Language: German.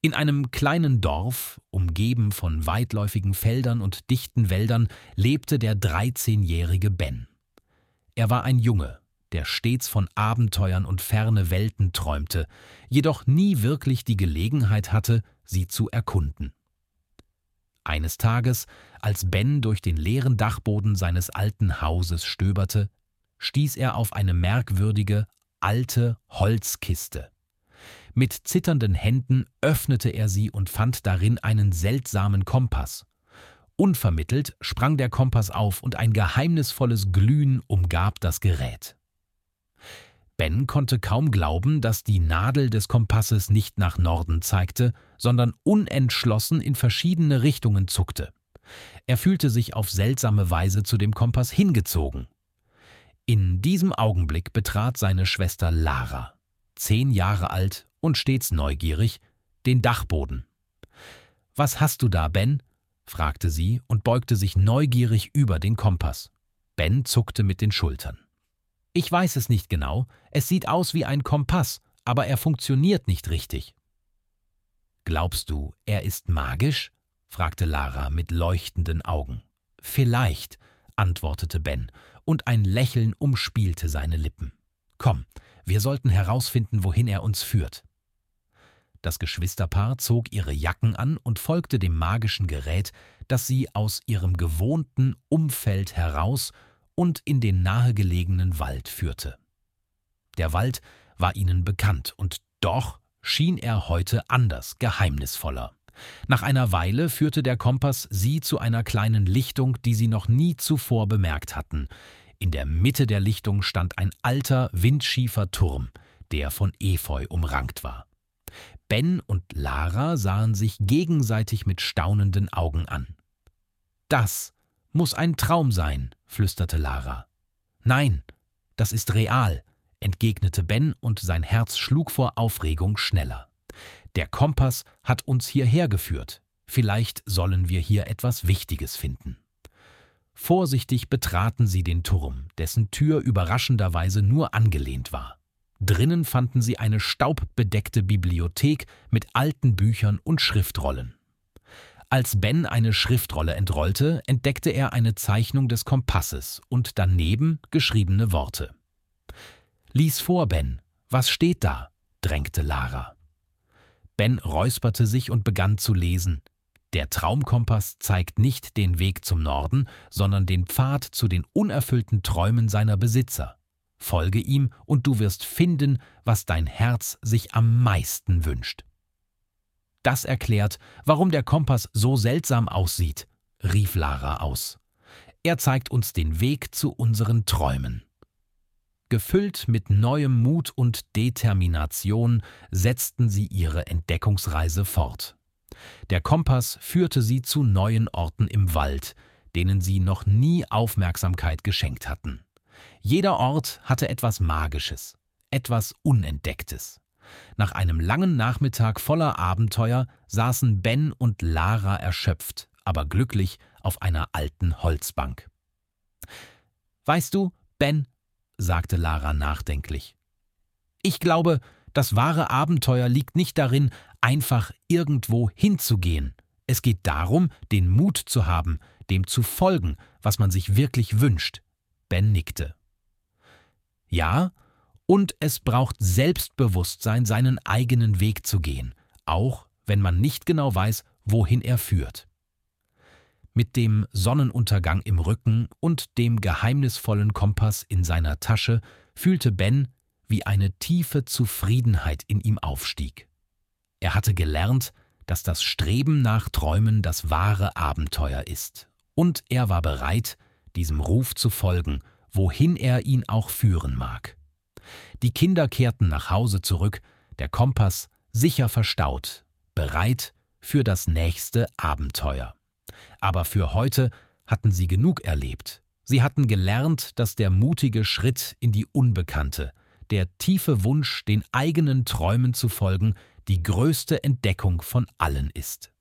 In einem kleinen Dorf, umgeben von weitläufigen Feldern und dichten Wäldern, lebte der 13-jährige Ben. Er war ein Junge, der stets von Abenteuern und ferne Welten träumte, jedoch nie wirklich die Gelegenheit hatte, sie zu erkunden. Eines Tages, als Ben durch den leeren Dachboden seines alten Hauses stöberte, stieß er auf eine merkwürdige, alte Holzkiste. Mit zitternden Händen öffnete er sie und fand darin einen seltsamen Kompass. Unvermittelt sprang der Kompass auf und ein geheimnisvolles Glühen umgab das Gerät. Ben konnte kaum glauben, dass die Nadel des Kompasses nicht nach Norden zeigte, sondern unentschlossen in verschiedene Richtungen zuckte. Er fühlte sich auf seltsame Weise zu dem Kompass hingezogen. In diesem Augenblick betrat seine Schwester Lara, 10 Jahre alt und stets neugierig, den Dachboden. »Was hast du da, Ben?« fragte sie und beugte sich neugierig über den Kompass. Ben zuckte mit den Schultern. »Ich weiß es nicht genau. Es sieht aus wie ein Kompass, aber er funktioniert nicht richtig.« »Glaubst du, er ist magisch?« fragte Lara mit leuchtenden Augen. »Vielleicht«, antwortete Ben, und ein Lächeln umspielte seine Lippen. »Komm, wir sollten herausfinden, wohin er uns führt.« Das Geschwisterpaar zog ihre Jacken an und folgte dem magischen Gerät, das sie aus ihrem gewohnten Umfeld heraus und in den nahegelegenen Wald führte. Der Wald war ihnen bekannt, und doch schien er heute anders, geheimnisvoller. Nach einer Weile führte der Kompass sie zu einer kleinen Lichtung, die sie noch nie zuvor bemerkt hatten. In der Mitte der Lichtung stand ein alter, windschiefer Turm, der von Efeu umrankt war. Ben und Lara sahen sich gegenseitig mit staunenden Augen an. »Das muss ein Traum sein«, flüsterte Lara. »Nein, das ist real«, entgegnete Ben, und sein Herz schlug vor Aufregung schneller. »Der Kompass hat uns hierher geführt. Vielleicht sollen wir hier etwas Wichtiges finden.« Vorsichtig betraten sie den Turm, dessen Tür überraschenderweise nur angelehnt war. Drinnen fanden sie eine staubbedeckte Bibliothek mit alten Büchern und Schriftrollen. Als Ben eine Schriftrolle entrollte, entdeckte er eine Zeichnung des Kompasses und daneben geschriebene Worte. »Lies vor, Ben. Was steht da?« drängte Lara. Ben räusperte sich und begann zu lesen. Der Traumkompass zeigt nicht den Weg zum Norden, sondern den Pfad zu den unerfüllten Träumen seiner Besitzer. Folge ihm und du wirst finden, was dein Herz sich am meisten wünscht. »Das erklärt, warum der Kompass so seltsam aussieht«, rief Lara aus. »Er zeigt uns den Weg zu unseren Träumen.« Gefüllt mit neuem Mut und Determination setzten sie ihre Entdeckungsreise fort. Der Kompass führte sie zu neuen Orten im Wald, denen sie noch nie Aufmerksamkeit geschenkt hatten. Jeder Ort hatte etwas Magisches, etwas Unentdecktes. Nach einem langen Nachmittag voller Abenteuer saßen Ben und Lara erschöpft, aber glücklich auf einer alten Holzbank. »Weißt du, Ben«, sagte Lara nachdenklich, »ich glaube, das wahre Abenteuer liegt nicht darin, einfach irgendwo hinzugehen. Es geht darum, den Mut zu haben, dem zu folgen, was man sich wirklich wünscht.« Ben nickte. »Ja, und es braucht Selbstbewusstsein, seinen eigenen Weg zu gehen, auch wenn man nicht genau weiß, wohin er führt.« Mit dem Sonnenuntergang im Rücken und dem geheimnisvollen Kompass in seiner Tasche fühlte Ben, wie eine tiefe Zufriedenheit in ihm aufstieg. Er hatte gelernt, dass das Streben nach Träumen das wahre Abenteuer ist, und er war bereit, diesem Ruf zu folgen, wohin er ihn auch führen mag. Die Kinder kehrten nach Hause zurück, der Kompass sicher verstaut, bereit für das nächste Abenteuer. Aber für heute hatten sie genug erlebt. Sie hatten gelernt, dass der mutige Schritt in die Unbekannte, der tiefe Wunsch, den eigenen Träumen zu folgen, die größte Entdeckung von allen ist.